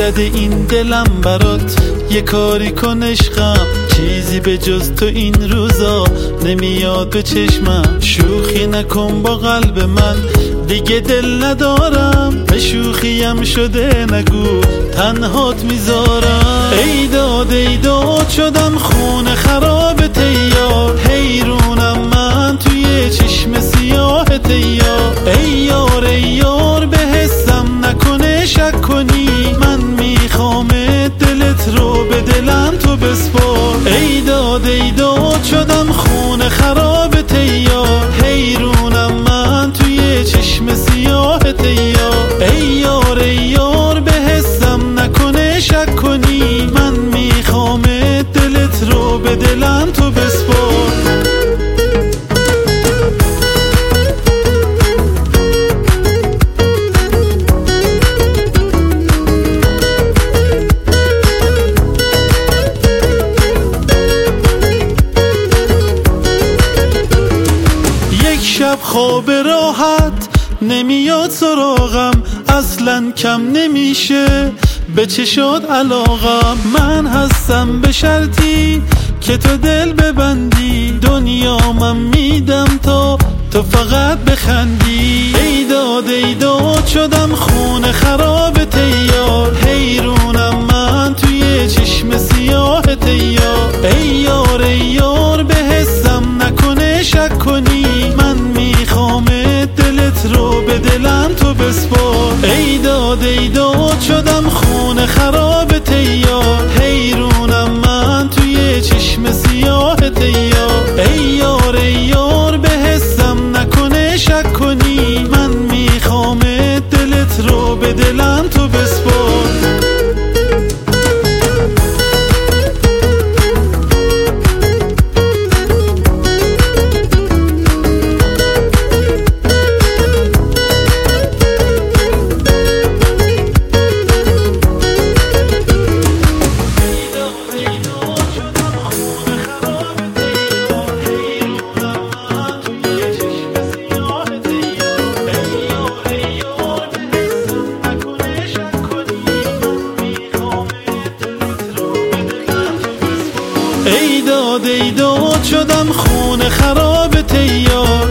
زده این دلم برات، یه کاری کن عشقم، چیزی به جز تو این روزا نمیاد به چشمم. شوخی نکن با قلب من، دیگه دل ندارم، به شوخیم شده نگو تنهات میذارم. ای داد شدم خونه خراب تیار، حیرونم من توی چشم سیاه تیار. ای یار به حسم نکنه شک کنی، من میخوام دلت رو به دلم تو بسپار. ای داد شدم خونه خراب تیار، حیرونم من توی چشم سیاه تیار. ای یار به حسم نکنه شک کنی، من میخوام دلت رو به دلم تو بسپار. شب خواب راحت نمیاد سراغم، اصلا کم نمیشه به چشات علاقم. من هستم به شرطی که تو دل ببندی، دنیا من میدم تا تو فقط بخندی. ای داد شدم خونه خراب تیار، حیرونم من توی چشم سیاه تیار. ای یار به حسم نکنه شک کنی، من میخوام دلت رو به دلم تو بسپار. ای داد شدم خونه خراب تیار، حیرونم من توی چشم سیاه تیار. ای یار به حسم نکنه شک کنی، من میخوام دلت رو به دلم تو بسپار. ای داد شدم خونه خراب تیار،